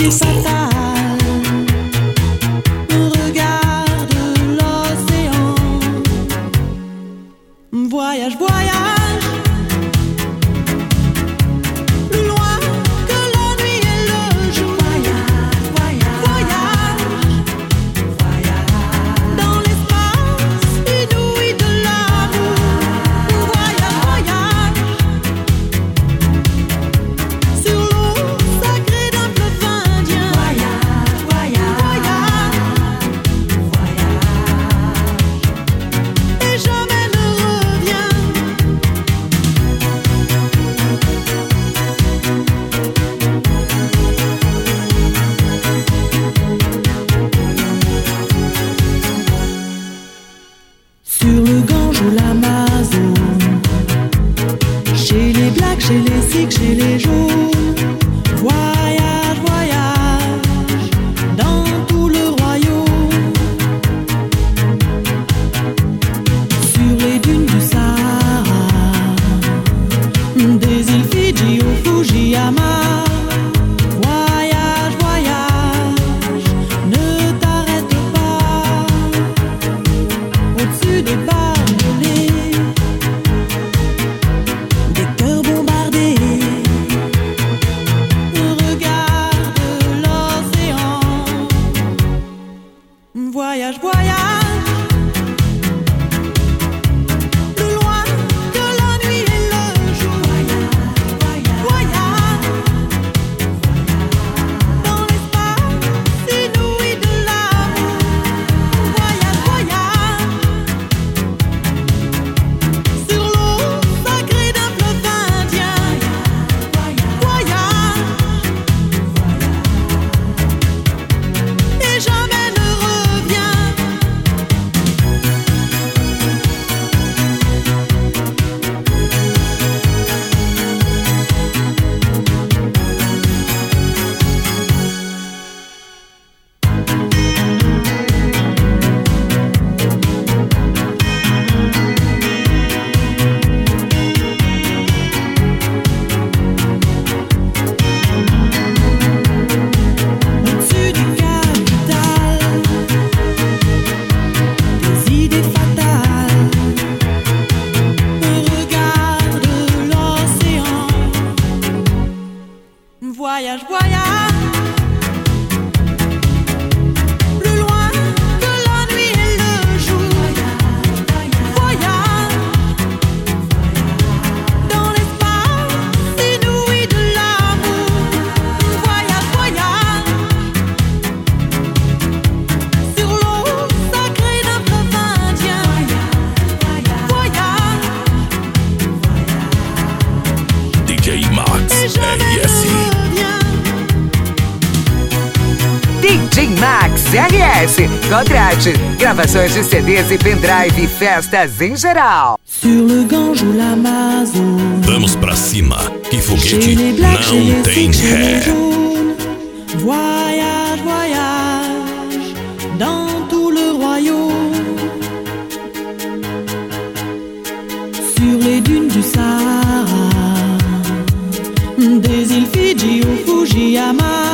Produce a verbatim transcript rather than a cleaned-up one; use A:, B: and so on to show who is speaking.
A: île fatale. Regarde l'océan. Voyage, voyage. Chez les Sikhs, chez les jaunes, voyage, voyage, dans tout le royaume. Sur les dunes du Sahara, des îles Fidji au Fujiyama. Voyage, voyage, ne t'arrête pas. Au-dessus des barbelés, voyage, voyage. Voyage, voyage. Plus loin que la nuit et le jour. Voyage dans l'espace inouï de l'amour. Voyage, voyage sur l'eau sacrée d'un fleuve indien. Voyage
B: D J Max R S.
C: D J Max R S. Contrate gravações de C Ds e pendrive e festas em geral.
A: Sur le Gange ou l'Amazon.
B: Vamos pra cima, que foguete não tem ré.
A: Voyage, voyage dans tout le royaume. Sur les dunes du Sahara, des îles Fidji au Fujiyama.